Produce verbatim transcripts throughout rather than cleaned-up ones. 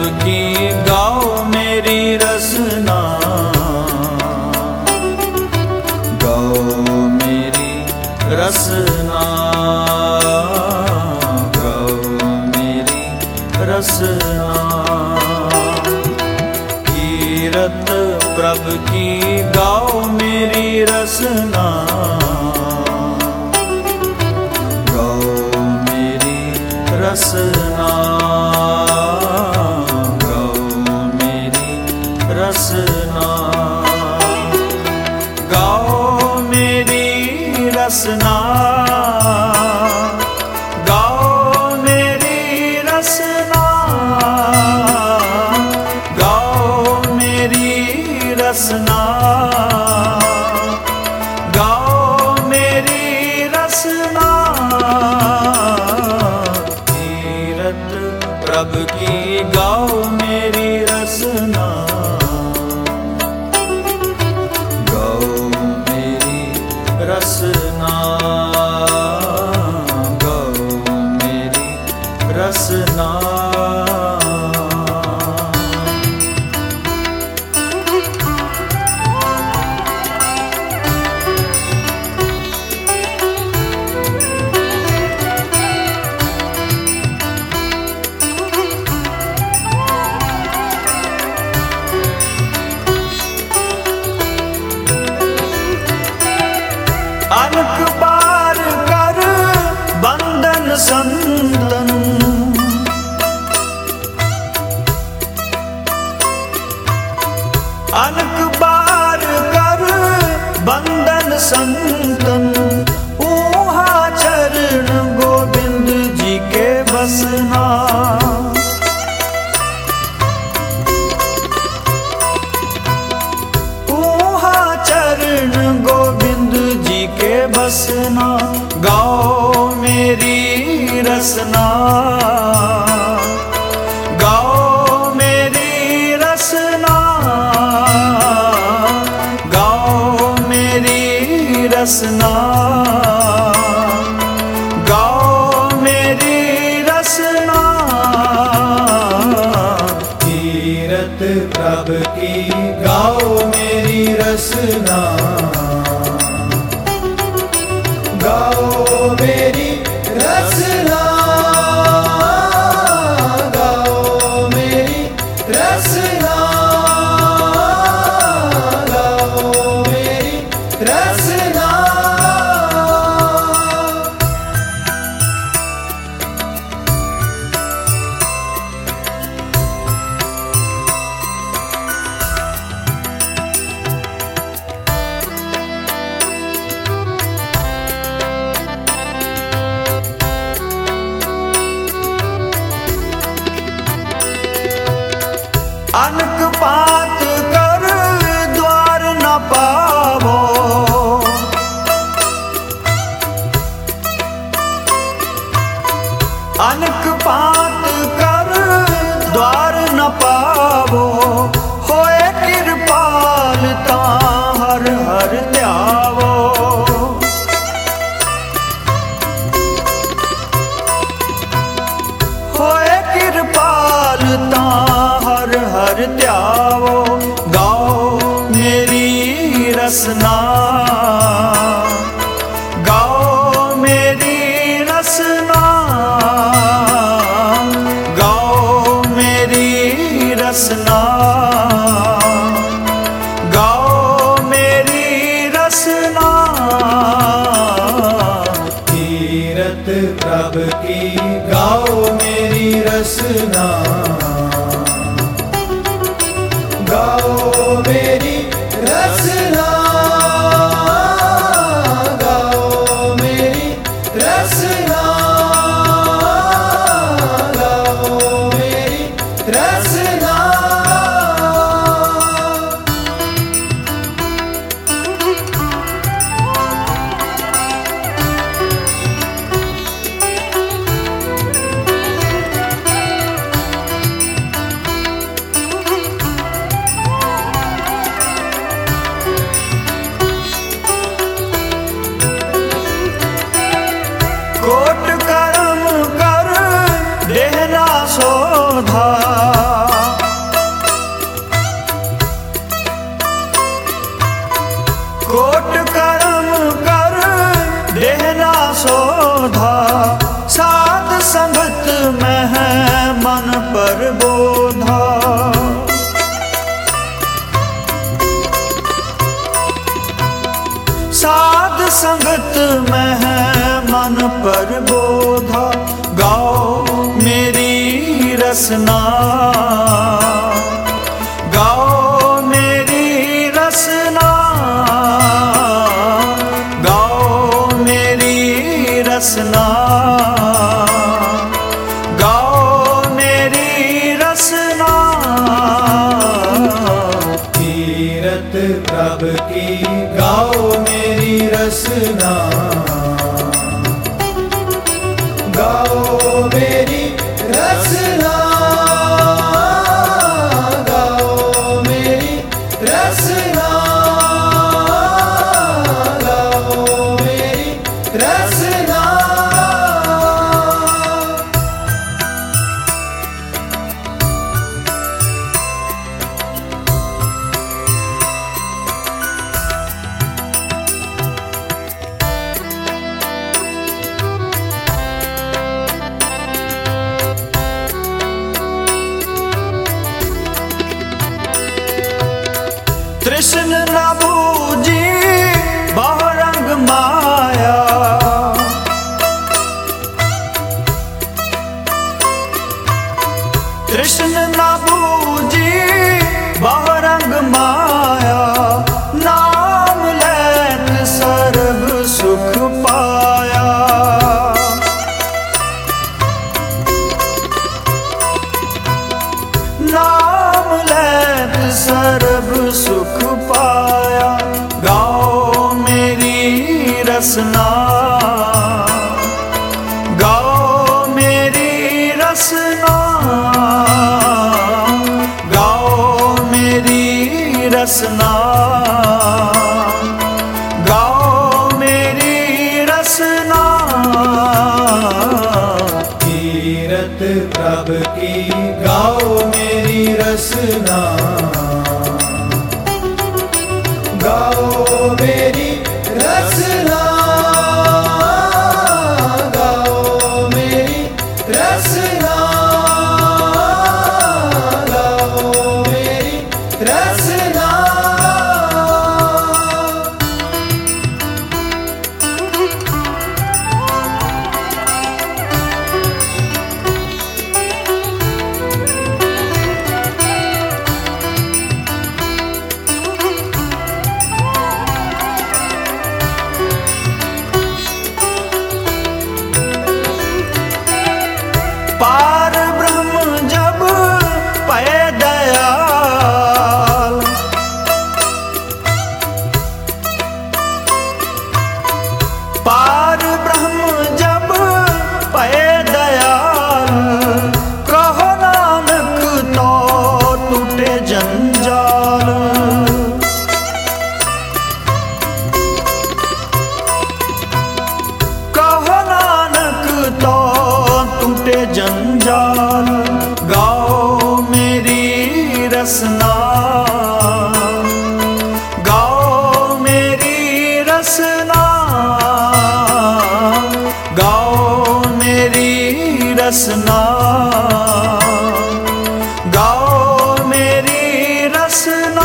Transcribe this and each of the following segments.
प्रभु की गाओ मेरी रसना, गाओ मेरी रसना, गाओ मेरी रसना। कीरत प्रभु की गाओ मेरी रसना, गाओ मेरी रसना, गाओ मेरी रसना, गाओ मेरी रसना, गाओ मेरी रसना, गाओ मेरी रसना, गाओ मेरी रसना। कीरत प्रभु की गाओ मेरी रसना, गाओ मेरी रसना, गाओ मेरी रसना। अनक बार कर बंधन संतन, अनक बार कर बंधन संतन। ऊहा चरण गोविंद जी के बसना, ऊहा चरण गोविंद जी के बसना। गाओ मेरी रसना, गाओ मेरी रसना, गाओ मेरी रसना, गाओ मेरी रसना। कीरत प्रभु की गाओ मेरी रसना, गाओ मेरी रसना, गाओ मेरी रसना, गाओ मेरी रसना। अनक पात कर द्वार न पावो, अनक पात कर द्वार न पावो। होए कृपाल ता हर हर ध्यावो, होए कृपाल ता हर हर ध्यावो। गाओ मेरी रसना, गाओ मेरी रसना, गाओ मेरी रसना, गाओ मेरी रसना। कीरत प्रभु की गाओ मेरी रसना, गाओ मेरी रसना, गाओ मेरी रसना, गाओ मेरी रसना। सोधा, साध संगत में है मन पर बोधा। साध संगत में है मन पर बोधा, गाओ मेरी रसना, गाओ मेरी रसना, गाओ मेरी रसना, गाओ मेरी रसना। तीरथ प्रभु की गाओ मेरी रसना, गाओ मेरी रसना, गाओ मेरी रसना, गाओ मेरी रसना। कृष्ण न बूझी बहुरंग माया, कृष्ण न बूझी बहुरंग माया, नाम लैत सर्व सुख पाया। नाम लैत सर्व सुख पाया, गाओ मेरी रसना, गाओ मेरी रसना, गाओ मेरी रसना, गाओ मेरी रसना। तीरथ प्रभु की गाओ मेरी रसना, गाओ मेरी रसना, गाओ मेरी रसना, गाओ मेरी रसना। पार ब्रह्म जब पए दयाल, पार ब्रह्म जब पए दयाल, कहो नानक तो टूटे जंजाल। कहो नानक तो टूटे जंजाल, गाओ मेरी रसना, गाओ मेरी रसना, गाओ मेरी रसना, गाओ मेरी रसना।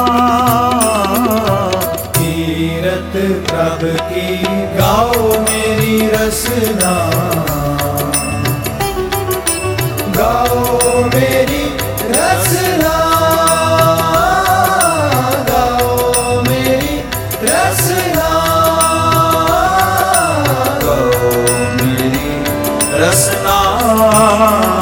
तीरथ प्रभु की गाओ मेरी रसना, गाओ मेरी रसना, गाओ मेरी रसना, गाओ मेरी रसना।